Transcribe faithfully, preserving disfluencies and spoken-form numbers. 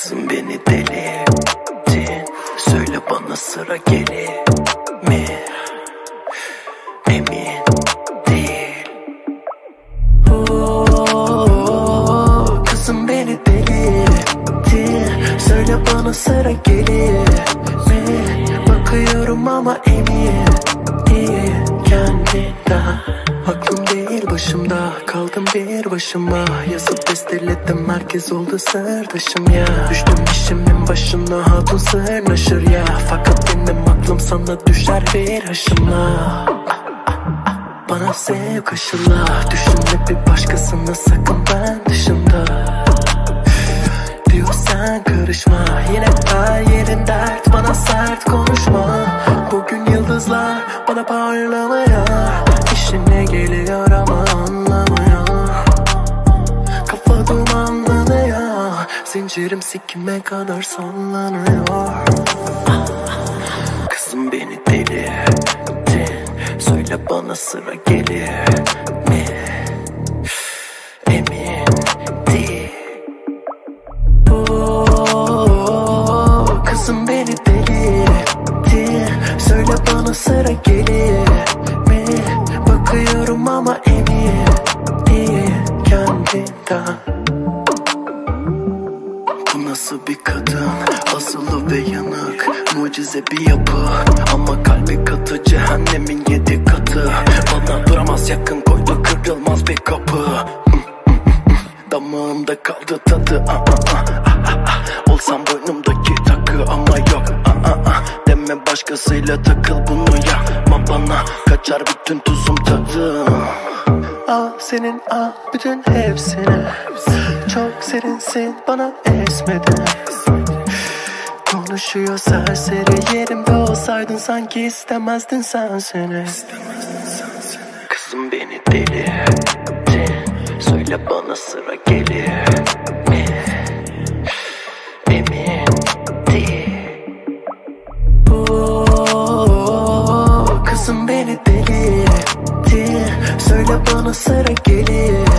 Kızım beni deli ettin. Söyle bana sıra gelir mi? Emin değil. Oo, kızım beni deli ettin. Söyle bana sıra gelir mi? Bakıyorum ama emin değil kendinden. Aklım değil başımda, kaldım bir başıma. Yazıp besteledim, herkes oldu sırdaşım ya. Düştüm işimin başına, hatun sırnaşır ya. Fakat benim aklım sana düşer bir haşına. Bana sevk aşıla, düşünme bir başkasına, sakın ben dışında. Diyor sen karışma, yine her yerin dert. Bana sert konuşma, bugün yıldızlar bana parlamaya. İşine geliyor ama anlamıyor. Kafa dumanlanıyor, zincirim sikime kadar sallanıyor. Kızım beni deli ettin. Söyle bana sıra gelir mi? Emin değil. Oo, kızım beni deli ettin. Söyle bana sıra gelir mi? Bakıyorum ama emin değil kendinden. Bu nasıl bir kadın? Asılı ve yanık, mucize bir yapı. Ama kalbi katı, cehennemin yedi katı. Bana duramaz, yakın koydu, kırılmaz bir kapı. Damağımda kaldı tadı. ah, ah, ah, ah, ah. Olsam boynumdaki takı ama yok. ah, ah, ah. Deme başkasıyla takıl, bunu yapma bana. Kaçar bütün tuzum tadım. Al senin al bütün hepsini. Çok serinsin, bana esmedin. Konuşuyor serseri, yerimde olsaydın sanki istemezdin sen seni. Kızım beni deli ettin. Söyle bana sıra gelir mi? Emin değil. Oo, kızım beni deli ettin. Söyle bana sıra gelir